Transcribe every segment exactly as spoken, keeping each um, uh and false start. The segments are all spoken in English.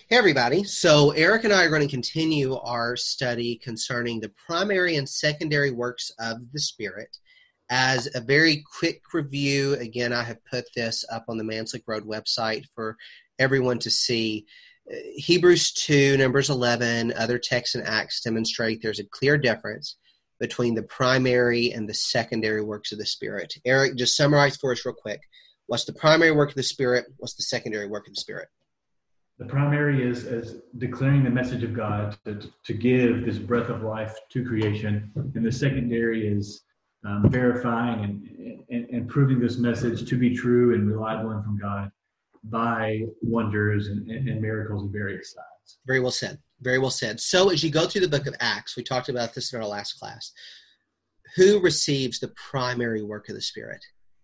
Hey, everybody. So Eric and I are going to continue our study concerning the primary and secondary works of the Spirit. As a very quick review, again, I have put this up on the Manslick Road website for everyone to see. Hebrews two, Numbers eleven, other texts and Acts demonstrate there's a clear difference between the primary and the secondary works of the Spirit. Eric, just summarize for us real quick. What's the primary work of the Spirit? What's the secondary work of the Spirit? The primary is, is declaring the message of God to, to give this breath of life to creation. And the secondary is um, verifying and, and, and proving this message to be true and reliable and from God by wonders and, and, and miracles of various sides. Very well said. Very well said. So as you go through the book of Acts, we talked about this in our last class, who receives the primary work of the Spirit?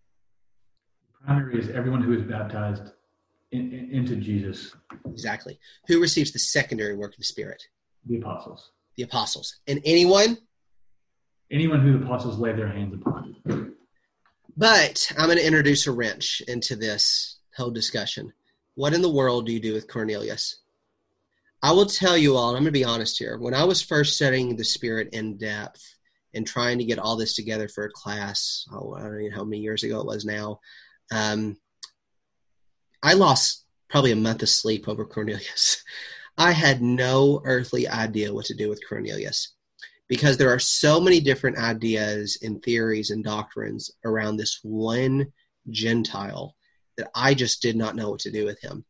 The primary is everyone who is baptized In, in, into Jesus. Exactly. Who receives the secondary work of the Spirit? The apostles. The apostles. And anyone? Anyone who the apostles lay their hands upon. But I'm going to introduce a wrench into this whole discussion. What in the world do you do with Cornelius? I will tell you all, and I'm going to be honest here, when I was first studying the Spirit in depth and trying to get all this together for a class, oh, I don't know how many years ago it was now, um, I lost probably a month of sleep over Cornelius. I had no earthly idea what to do with Cornelius because there are so many different ideas and theories and doctrines around this one Gentile that I just did not know what to do with him.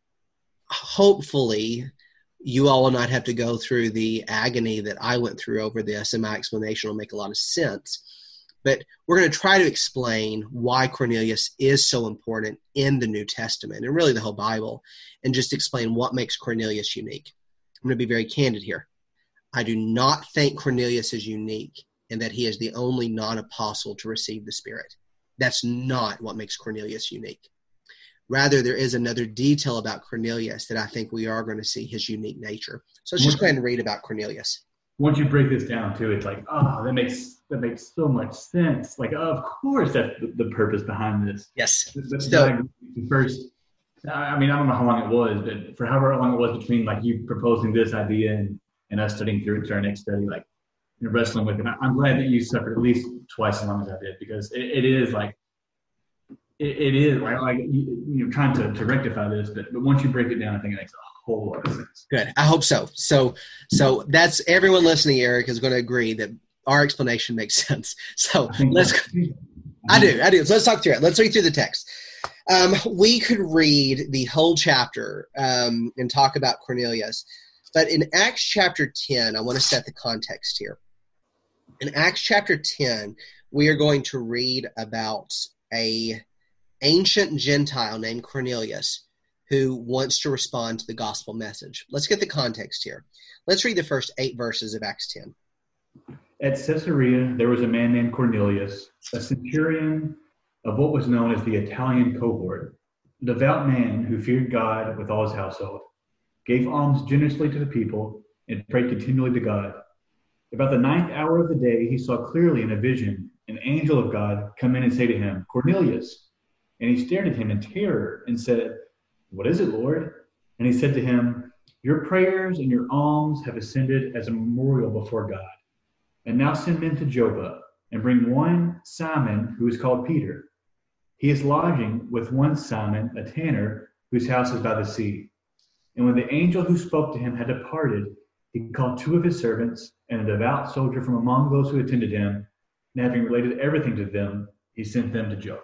Hopefully, you all will not have to go through the agony that I went through over this, and my explanation will make a lot of sense. But we're going to try to explain why Cornelius is so important in the New Testament and really the whole Bible, and just explain what makes Cornelius unique. I'm going to be very candid here. I do not think Cornelius is unique in that he is the only non-apostle to receive the Spirit. That's not what makes Cornelius unique. Rather, there is another detail about Cornelius that I think we are going to see his unique nature. So let's just go ahead and read about Cornelius. Once you break this down too, it's like, oh, that makes that makes so much sense. Like, oh, of course, that's the, the purpose behind this. Yes. The, the, so, the first, I mean, I don't know how long it was, but for however long it was between like you proposing this idea and, and us studying through it to our next study, like you know, wrestling with it. I'm glad that you suffered at least twice as long as I did, because it, it is like, it, it is like, like you, you know, trying to, to rectify this, but but once you break it down, I think it makes a whole lot of sense. Good. I hope so. So, so that's everyone listening. Eric is going to agree that our explanation makes sense. So let's. I do. I do. So let's talk through it. Let's read through the text. Um, we could read the whole chapter um, and talk about Cornelius, but in Acts chapter ten, I want to set the context here. In Acts chapter ten, we are going to read about a ancient Gentile named Cornelius who wants to respond to the gospel message. Let's get the context here. Let's read the first eight verses of Acts ten. At Caesarea, there was a man named Cornelius, a centurion of what was known as the Italian cohort, a devout man who feared God with all his household, gave alms generously to the people, and prayed continually to God. About the ninth hour of the day, he saw clearly in a vision an angel of God come in and say to him, Cornelius. And he stared at him in terror and said, What is it, Lord? And he said to him, Your prayers and your alms have ascended as a memorial before God. And now send men to Joppa and bring one Simon who is called Peter. He is lodging with one Simon, a tanner, whose house is by the sea. And when the angel who spoke to him had departed, he called two of his servants and a devout soldier from among those who attended him, and having related everything to them, he sent them to Joppa.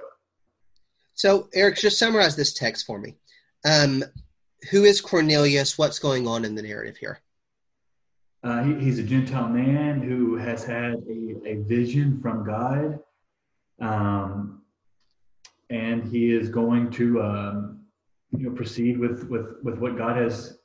So, Eric, just summarize this text for me. Um, who is Cornelius? What's going on in the narrative here? Uh, he, he's a Gentile man who has had a, a vision from God, um, and he is going to, um, you know, proceed with, with, with what God has,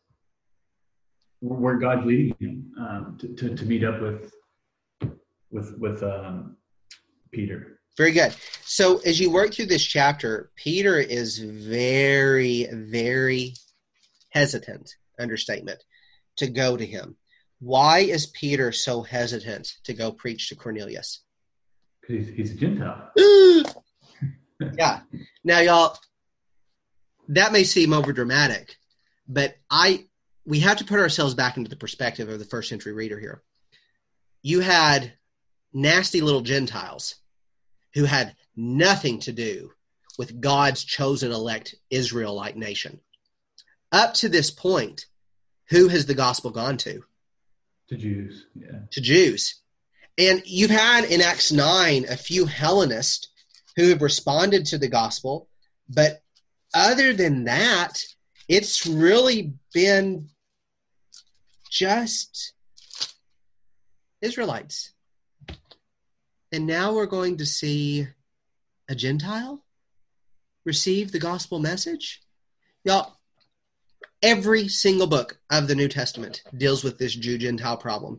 where God's leading him um, to, to to meet up with with with um, Peter. Very good. So as you work through this chapter, Peter is very, very hesitant, understatement, to go to him. Why is Peter so hesitant to go preach to Cornelius? Because he's, he's a Gentile. Yeah. Now, y'all, that may seem over dramatic, but I we have to put ourselves back into the perspective of the first century reader here. You had nasty little Gentiles who had nothing to do with God's chosen elect Israelite nation. Up to this point, who has the gospel gone to? To Jews, yeah. To Jews. And you've had in Acts nine a few Hellenists who have responded to the gospel, but other than that, it's really been just Israelites. And now we're going to see a Gentile receive the gospel message? Y'all, every single book of the New Testament deals with this Jew-Gentile problem.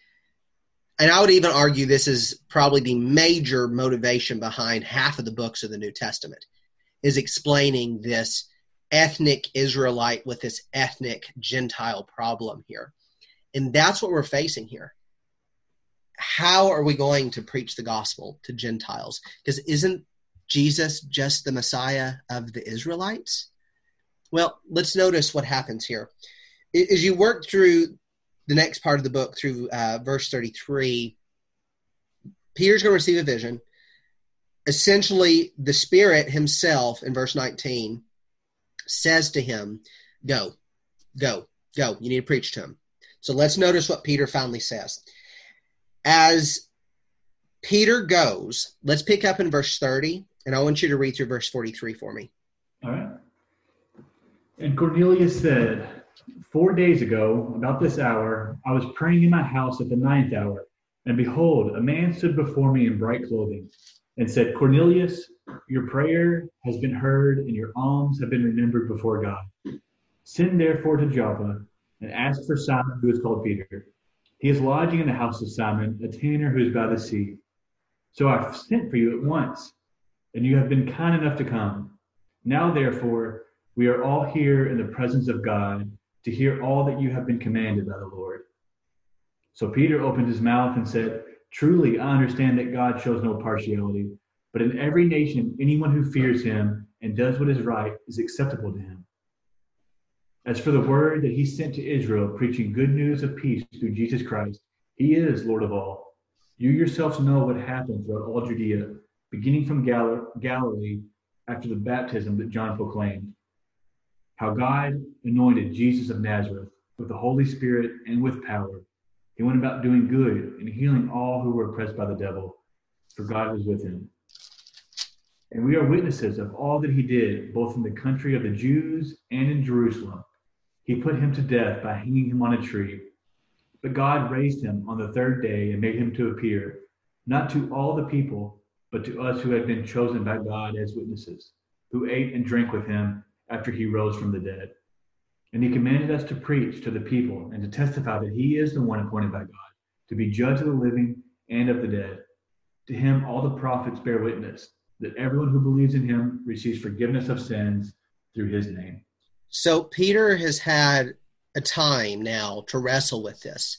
And I would even argue this is probably the major motivation behind half of the books of the New Testament, is explaining this ethnic Israelite with this ethnic Gentile problem here. And that's what we're facing here. How are we going to preach the gospel to Gentiles? Because isn't Jesus just the Messiah of the Israelites? Well, let's notice what happens here. As you work through the next part of the book, through uh, verse thirty-three, Peter's going to receive a vision. Essentially, the Spirit himself, in verse nineteen, says to him, go, go, go. You need to preach to him. So let's notice what Peter finally says. As Peter goes, let's pick up in verse thirty, and I want you to read through verse forty-three for me. All right. And Cornelius said, Four days ago, about this hour, I was praying in my house at the ninth hour, and behold, a man stood before me in bright clothing, and said, Cornelius, your prayer has been heard, and your alms have been remembered before God. Send therefore to Joppa, and ask for Simon, who is called Peter. He is lodging in the house of Simon, a tanner who is by the sea. So I sent for you at once, and you have been kind enough to come. Now therefore, we are all here in the presence of God, to hear all that you have been commanded by the Lord. So Peter opened his mouth and said, Truly, I understand that God shows no partiality, but in every nation, anyone who fears him and does what is right is acceptable to him. As for the word that he sent to Israel, preaching good news of peace through Jesus Christ, he is Lord of all. You yourselves know what happened throughout all Judea, beginning from Gal- Galilee after the baptism that John proclaimed, how God anointed Jesus of Nazareth with the Holy Spirit and with power. He went about doing good and healing all who were oppressed by the devil, for God was with him. And we are witnesses of all that he did, both in the country of the Jews and in Jerusalem. He put him to death by hanging him on a tree. But God raised him on the third day and made him to appear, not to all the people, but to us who had been chosen by God as witnesses, who ate and drank with him after he rose from the dead. And he commanded us to preach to the people and to testify that he is the one appointed by God to be judge of the living and of the dead. To him all the prophets bear witness that everyone who believes in him receives forgiveness of sins through his name. So Peter has had a time now to wrestle with this.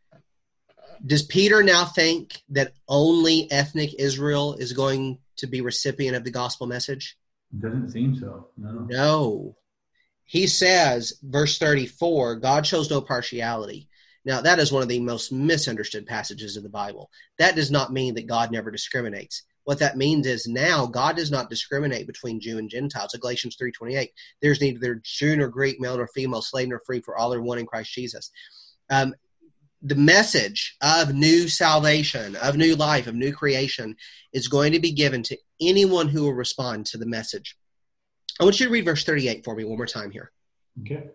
Does Peter now think that only ethnic Israel is going to be recipient of the gospel message? Doesn't seem so. No. No. He says, verse thirty-four, God shows no partiality. Now, that is one of the most misunderstood passages of the Bible. That does not mean that God never discriminates. What that means is now God does not discriminate between Jew and Gentiles. Galatians three twenty-eight, there's neither Jew nor Greek, male nor female, slave nor free, for all are one in Christ Jesus. Um, the message of new salvation, of new life, of new creation is going to be given to anyone who will respond to the message. I want you to read verse thirty-eight for me one more time here. Okay.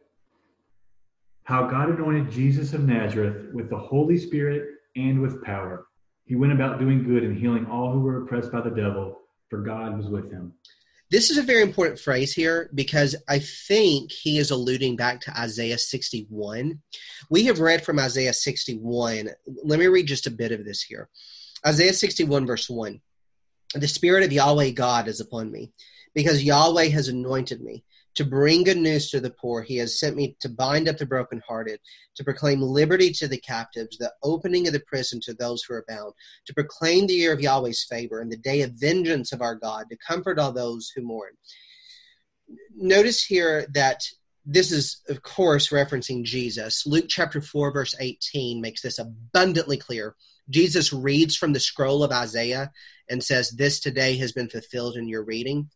How God anointed Jesus of Nazareth with the Holy Spirit and with power. He went about doing good and healing all who were oppressed by the devil, for God was with him. This is a very important phrase here because I think he is alluding back to Isaiah sixty-one. We have read from Isaiah sixty-one. Let me read just a bit of this here. Isaiah sixty-one, verse one. The Spirit of Yahweh God is upon me, because Yahweh has anointed me to bring good news to the poor. He has sent me to bind up the brokenhearted, to proclaim liberty to the captives, the opening of the prison to those who are bound, to proclaim the year of Yahweh's favor and the day of vengeance of our God, to comfort all those who mourn. Notice here that this is, of course, referencing Jesus. Luke chapter four, verse eighteen makes this abundantly clear. Jesus reads from the scroll of Isaiah and says, this today has been fulfilled in your reading.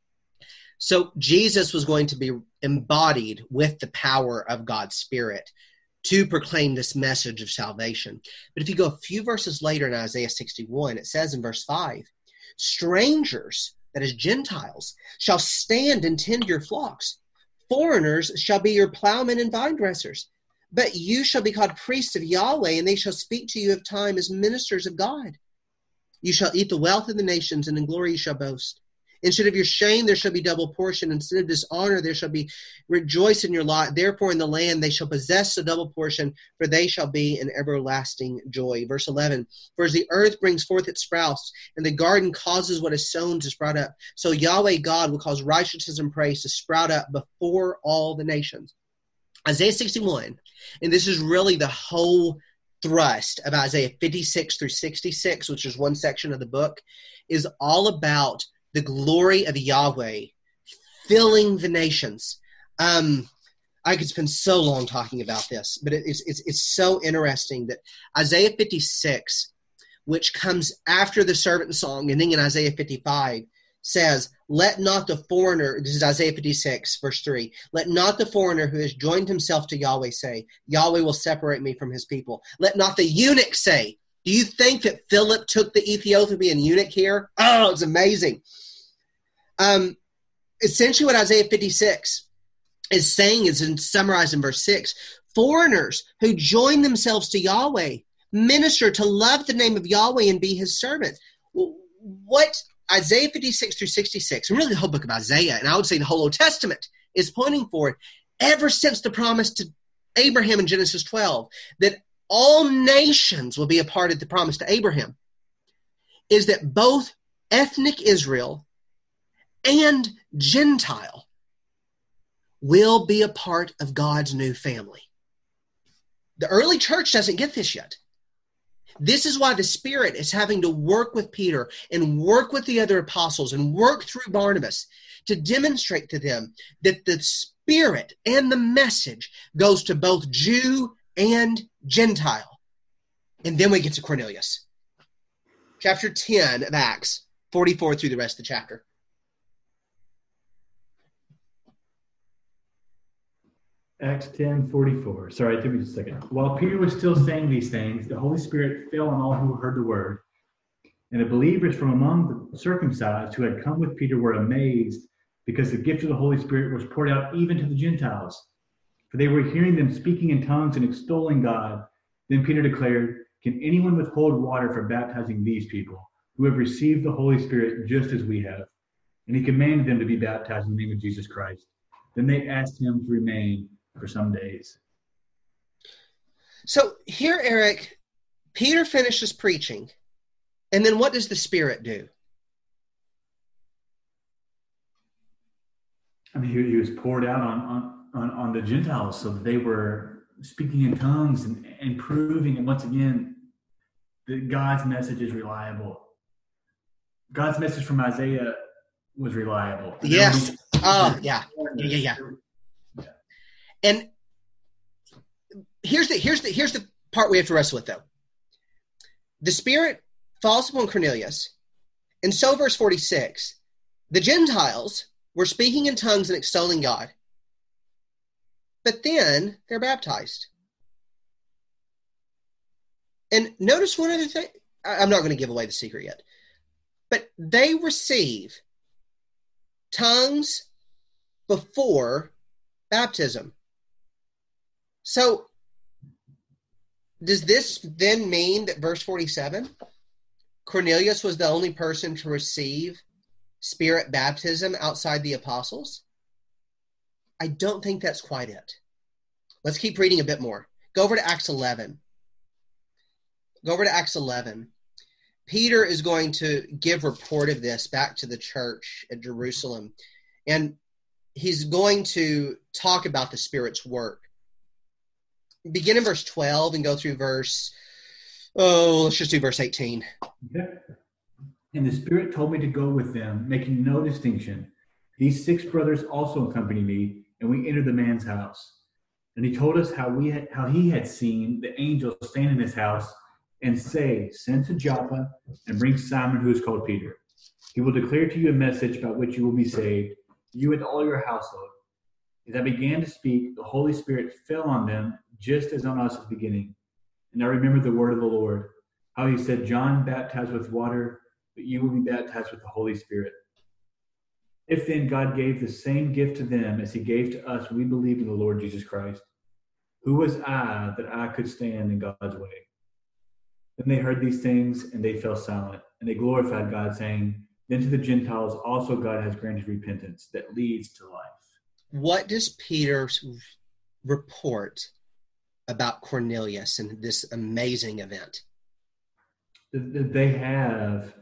So Jesus was going to be embodied with the power of God's Spirit to proclaim this message of salvation. But if you go a few verses later in Isaiah sixty-one, it says in verse five, strangers, that is Gentiles, shall stand and tend your flocks. Foreigners shall be your plowmen and vine dressers. But you shall be called priests of Yahweh, and they shall speak to you of time as ministers of God. You shall eat the wealth of the nations, and in glory you shall boast. Instead of your shame, there shall be double portion. Instead of dishonor, there shall be rejoice in your lot. Therefore, in the land they shall possess a double portion, for they shall be an everlasting joy. Verse eleven, for as the earth brings forth its sprouts, and the garden causes what is sown to sprout up, so Yahweh God will cause righteousness and praise to sprout up before all the nations. Isaiah sixty-one, and this is really the whole thrust of Isaiah fifty-six through sixty-six, which is one section of the book, is all about the glory of Yahweh filling the nations. Um, I could spend so long talking about this, but it, it's, it's, it's so interesting that Isaiah fifty-six, which comes after the servant song, ending in Isaiah fifty-five, says, let not the foreigner, this is Isaiah fifty-six, verse three, let not the foreigner who has joined himself to Yahweh say, Yahweh will separate me from his people. Let not the eunuch say, do you think that Philip took the Ethiopian eunuch here? Oh, it's amazing. Um, essentially what Isaiah fifty-six is saying is in, summarized in verse six, foreigners who join themselves to Yahweh, minister to love the name of Yahweh and be his servant. What Isaiah fifty-six through sixty-six, and really the whole book of Isaiah, and I would say the whole Old Testament, is pointing forward ever since the promise to Abraham in Genesis twelve, that all nations will be a part of the promise to Abraham, is that both ethnic Israel and Gentile will be a part of God's new family. The early church doesn't get this yet. This is why the Spirit is having to work with Peter and work with the other apostles and work through Barnabas to demonstrate to them that the Spirit and the message goes to both Jew and Gentile. And then we get to Cornelius. Chapter ten of Acts, forty-four through the rest of the chapter. Acts ten forty-four. Sorry, it took me just a second. While Peter was still saying these things, the Holy Spirit fell on all who heard the word. And the believers from among the circumcised who had come with Peter were amazed because the gift of the Holy Spirit was poured out even to the Gentiles. For they were hearing them speaking in tongues and extolling God. Then Peter declared, can anyone withhold water for baptizing these people who have received the Holy Spirit just as we have? And he commanded them to be baptized in the name of Jesus Christ. Then they asked him to remain for some days. So here, Eric, Peter finishes preaching, and then what does the Spirit do? I mean, he, he was poured out on, on, on, on the Gentiles, so that they were speaking in tongues and, and proving, and once again, that God's message is reliable. God's message from Isaiah was reliable. Yes. Oh, yeah. Yeah, yeah, yeah. And here's the here's the here's the part we have to wrestle with, though. The Spirit falls upon Cornelius, and so verse forty-six, the Gentiles were speaking in tongues and extolling God, but then they're baptized. And notice one other thing. I'm not going to give away the secret yet, but they receive tongues before baptism. So, does this then mean that verse forty-seven, Cornelius was the only person to receive Spirit baptism outside the apostles? I don't think that's quite it. Let's keep reading a bit more. Go over to Acts eleven. Go over to Acts eleven. Peter is going to give report of this back to the church at Jerusalem, and he's going to talk about the Spirit's work. Begin in verse twelve and go through verse, oh, let's just do verse eighteen. Okay. And the Spirit told me to go with them, making no distinction. These six brothers also accompany me, and we entered the man's house. And he told us how we had, how he had seen the angel stand in his house and say, send to Joppa and bring Simon, who is called Peter. He will declare to you a message by which you will be saved, you and all your household. As I began to speak, the Holy Spirit fell on them, just as on us at the beginning. And I remembered the word of the Lord, how he said, John baptized with water, but you will be baptized with the Holy Spirit. If then God gave the same gift to them as he gave to us, we believe in the Lord Jesus Christ. Who was I that I could stand in God's way? Then they heard these things, and they fell silent, and they glorified God, saying, then to the Gentiles also God has granted repentance that leads to life. What does Peter report about Cornelius and this amazing event? They have,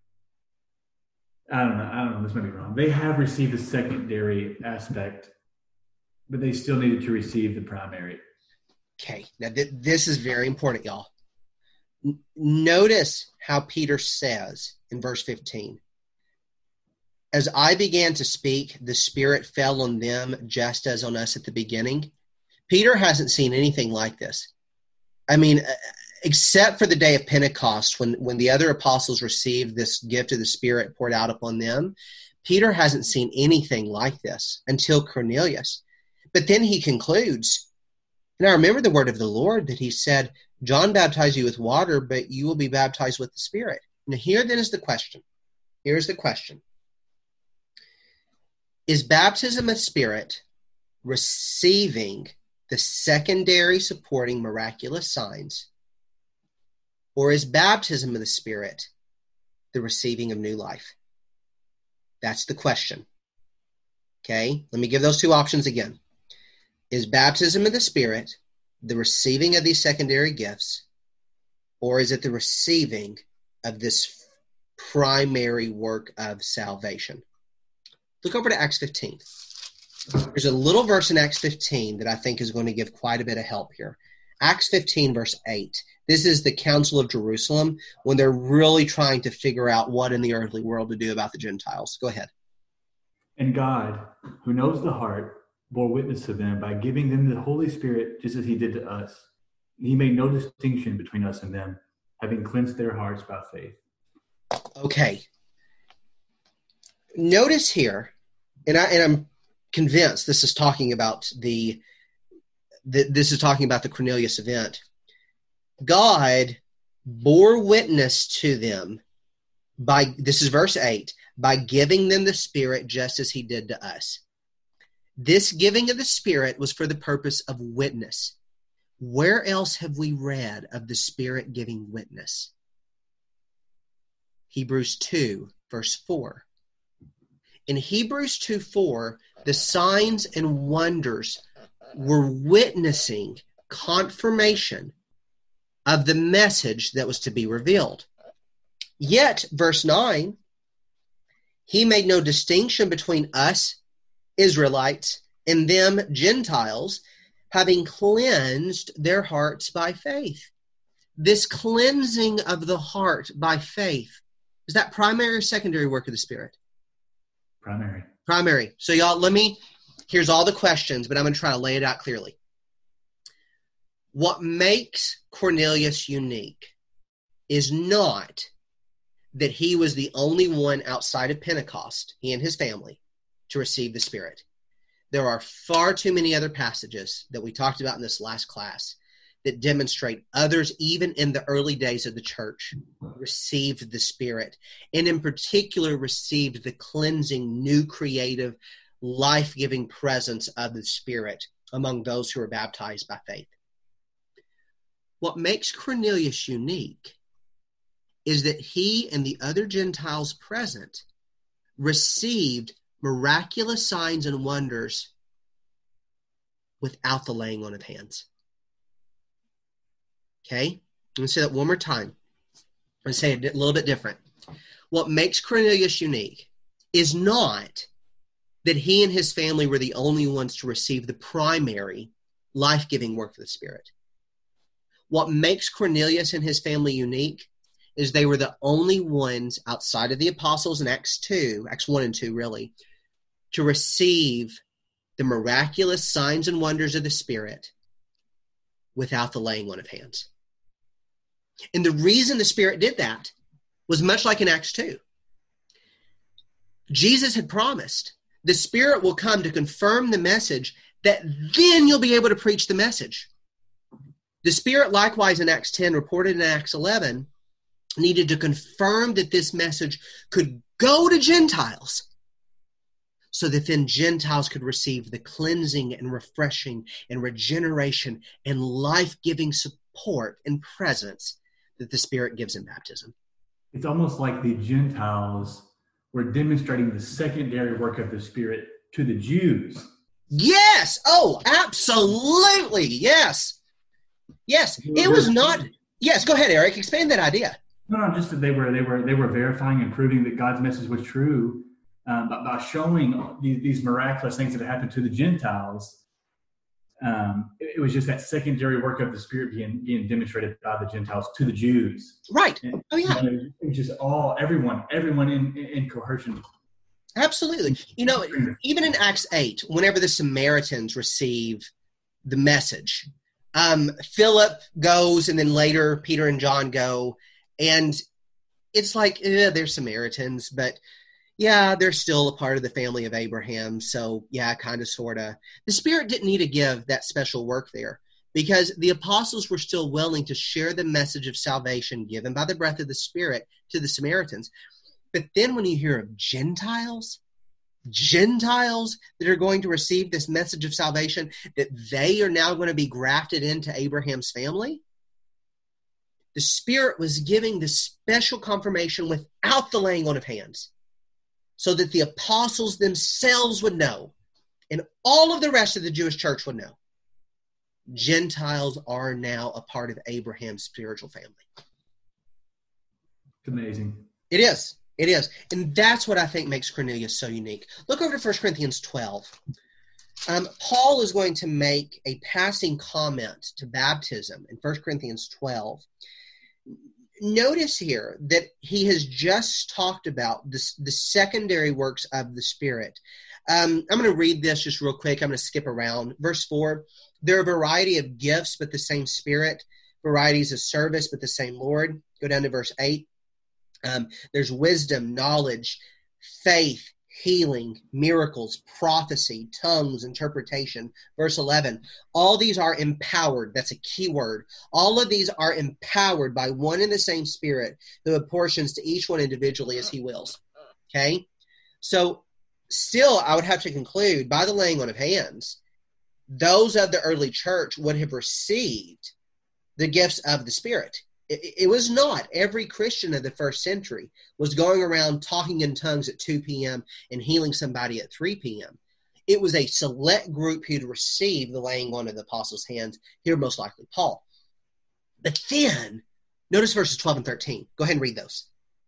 I don't know, I don't know, this might be wrong. They have received a secondary aspect, but they still needed to receive the primary. Okay, now th- this is very important, y'all. N- notice how Peter says in verse fifteen, as I began to speak, the Spirit fell on them just as on us at the beginning. Peter hasn't seen anything like this. I mean, except for the day of Pentecost, when, when the other apostles received this gift of the Spirit poured out upon them, Peter hasn't seen anything like this until Cornelius. But then he concludes, and I remember the word of the Lord that he said, John baptized you with water, but you will be baptized with the Spirit. Now here then is the question. Here's the question. Is baptism of Spirit receiving the secondary supporting miraculous signs, or is baptism of the Spirit the receiving of new life? That's the question. Okay, let me give those two options again. Is baptism of the Spirit the receiving of these secondary gifts, or is it the receiving of this primary work of salvation? Look over to Acts fifteen. There's a little verse in Acts fifteen that I think is going to give quite a bit of help here. Acts fifteen, verse eight. This is the Council of Jerusalem when they're really trying to figure out what in the earthly world to do about the Gentiles. Go ahead. And God, who knows the heart, bore witness to them by giving them the Holy Spirit just as he did to us. He made no distinction between us and them, having cleansed their hearts by faith. Okay. Notice here, and, I, and I'm convinced this is talking about the, the this is talking about the Cornelius event. God bore witness to them by, this is verse eight, by giving them the Spirit just as he did to us. This giving of the Spirit was for the purpose of witness. Where else have we read of the Spirit giving witness? Hebrews two, verse four. In Hebrews two four, the signs and wonders were witnessing confirmation of the message that was to be revealed. Yet, verse nine, he made no distinction between us, Israelites, and them, Gentiles, having cleansed their hearts by faith. This cleansing of the heart by faith, is that primary or secondary work of the Spirit? Primary. Primary. So y'all, let me, here's all the questions, but I'm going to try to lay it out clearly. What makes Cornelius unique is not that he was the only one outside of Pentecost, he and his family, to receive the Spirit. There are far too many other passages that we talked about in this last class that demonstrate others, even in the early days of the church, received the Spirit, and in particular received the cleansing, new, creative, life-giving presence of the Spirit among those who are baptized by faith. What makes Cornelius unique is that he and the other Gentiles present received miraculous signs and wonders without the laying on of hands. Okay? I'm going to say that one more time. I'm going to say it a little bit different. What makes Cornelius unique is not that he and his family were the only ones to receive the primary life-giving work of the Spirit. What makes Cornelius and his family unique is they were the only ones outside of the apostles in Acts two, Acts one and two really, to receive the miraculous signs and wonders of the Spirit without the laying on of hands. And the reason the Spirit did that was much like in Acts two. Jesus had promised the Spirit will come to confirm the message, that then you'll be able to preach the message. The Spirit, likewise, in Acts ten, reported in Acts eleven, needed to confirm that this message could go to Gentiles, so that then Gentiles could receive the cleansing and refreshing and regeneration and life-giving support and presence that the Spirit gives in baptism. It's almost like the Gentiles were demonstrating the secondary work of the Spirit to the Jews. Yes! Oh, absolutely! Yes! Yes, it was not... Yes, go ahead, Eric. Expand that idea. No, no, just that they were they were they were verifying and proving that God's message was true um, by, by showing these, these miraculous things that happened to the Gentiles. Um, it, it was just that secondary work of the Spirit being being demonstrated by the Gentiles to the Jews. Right. And, oh yeah. You know, it was just all everyone everyone in in, in coercion. Absolutely. You know, even in Acts eight, whenever the Samaritans receive the message, um, Philip goes, and then later Peter and John go. And it's like, eh, they're Samaritans, but yeah, they're still a part of the family of Abraham. So yeah, kind of, sort of. The Spirit didn't need to give that special work there, because the apostles were still willing to share the message of salvation given by the breath of the Spirit to the Samaritans. But then when you hear of Gentiles, Gentiles that are going to receive this message of salvation, that they are now going to be grafted into Abraham's family, the Spirit was giving the special confirmation without the laying on of hands, so that the apostles themselves would know, and all of the rest of the Jewish church would know, Gentiles are now a part of Abraham's spiritual family. It's amazing. It is. It is. And that's what I think makes Cornelius so unique. Look over to First Corinthians twelve. Um, Paul is going to make a passing comment to baptism in First Corinthians twelve. Notice here that he has just talked about this, the secondary works of the Spirit. Um, I'm going to read this just real quick. I'm going to skip around. Verse four, there are a variety of gifts, but the same Spirit. Varieties of service, but the same Lord. Go down to verse eight. Um, there's wisdom, knowledge, faith, healing, miracles, prophecy, tongues, interpretation. Verse eleven, all these are empowered. That's a key word. All of these are empowered by one and the same Spirit, who apportions to each one individually as he wills. Okay? So still, I would have to conclude, by the laying on of hands, those of the early church would have received the gifts of the Spirit. It was not every Christian of the first century was going around talking in tongues at two p.m. and healing somebody at three p.m. It was a select group who'd received the laying on of the apostles' hands, here most likely Paul. But then, notice verses twelve and thirteen. Go ahead and read those.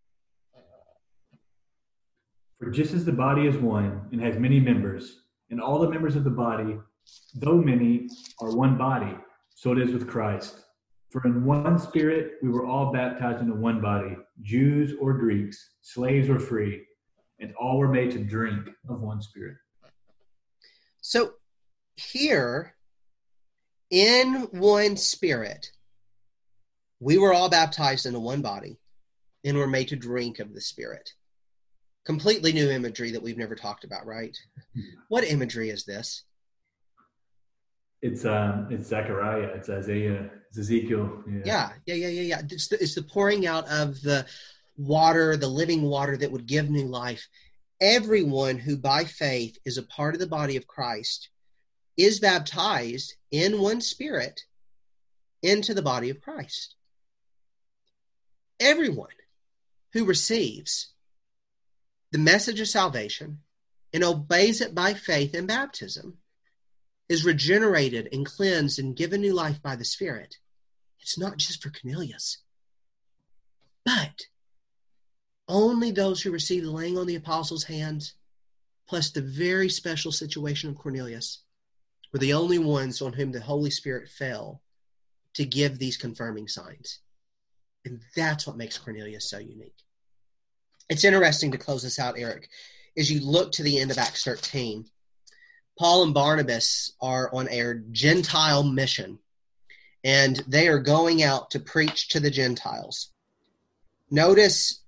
For just as the body is one and has many members, and all the members of the body, though many, are one body, so it is with Christ. For in one Spirit we were all baptized into one body, Jews or Greeks, slaves or free, and all were made to drink of one Spirit. So here, in one Spirit, we were all baptized into one body, and were made to drink of the Spirit. Completely new imagery that we've never talked about, right? What imagery is this? It's um, it's Zechariah, it's Isaiah, it's Ezekiel. Yeah, yeah, yeah, yeah, yeah. yeah. It's, the, it's the pouring out of the water, the living water that would give new life. Everyone who by faith is a part of the body of Christ is baptized in one Spirit into the body of Christ. Everyone who receives the message of salvation and obeys it by faith in baptism is regenerated and cleansed and given new life by the Spirit. It's not just for Cornelius, but only those who receive the laying on the apostles' hands, plus the very special situation of Cornelius, were the only ones on whom the Holy Spirit fell to give these confirming signs. And that's what makes Cornelius so unique. It's interesting to close this out, Eric, as you look to the end of Acts thirteen. Paul and Barnabas are on a Gentile mission, and they are going out to preach to the Gentiles. Notice,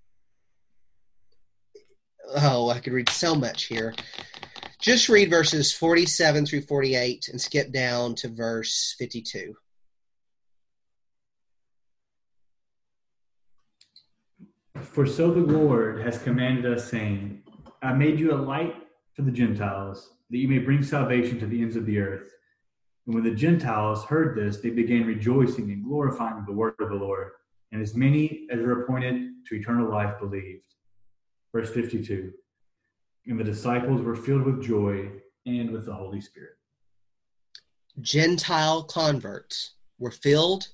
oh, I could read so much here. Just read verses forty-seven through forty-eight and skip down to verse fifty-two. For so the Lord has commanded us, saying, I made you a light for the Gentiles, that you may bring salvation to the ends of the earth. And when the Gentiles heard this, they began rejoicing and glorifying the word of the Lord. And as many as were appointed to eternal life believed. Verse fifty-two. And the disciples were filled with joy and with the Holy Spirit. Gentile converts were filled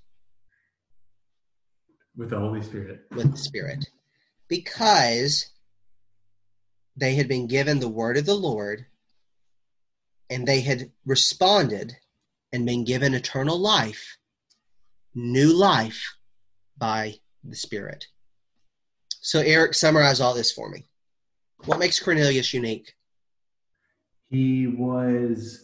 with the Holy Spirit. With the Spirit. Because they had been given the word of the Lord, and they had responded and been given eternal life, new life by the Spirit. So Eric, summarize all this for me. What makes Cornelius unique? He was,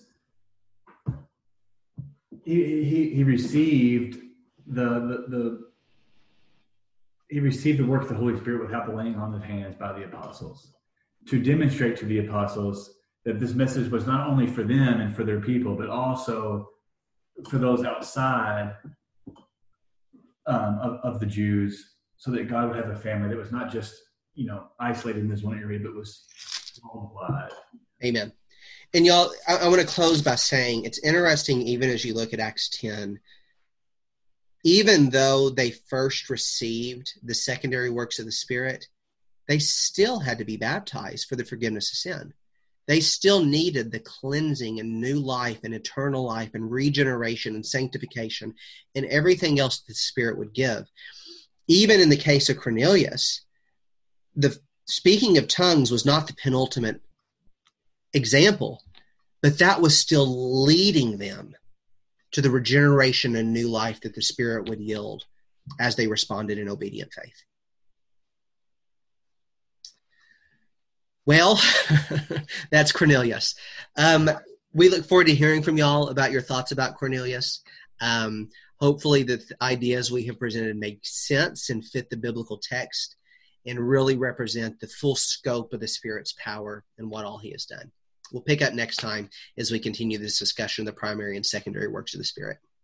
he he, he received the, the, the, he received the work of the Holy Spirit without the laying on of hands by the apostles, to demonstrate to the apostles that this message was not only for them and for their people, but also for those outside um, of, of the Jews, so that God would have a family that was not just, you know, isolated in this one area, but was worldwide. Amen. And y'all, I, I want to close by saying it's interesting, even as you look at Acts ten, even though they first received the secondary works of the Spirit, they still had to be baptized for the forgiveness of sin. They still needed the cleansing and new life and eternal life and regeneration and sanctification and everything else that the Spirit would give. Even in the case of Cornelius, the speaking of tongues was not the penultimate example, but that was still leading them to the regeneration and new life that the Spirit would yield as they responded in obedient faith. Well, that's Cornelius. Um, we look forward to hearing from y'all about your thoughts about Cornelius. Um, hopefully the ideas we have presented make sense and fit the biblical text and really represent the full scope of the Spirit's power and what all he has done. We'll pick up next time as we continue this discussion of the primary and secondary works of the Spirit.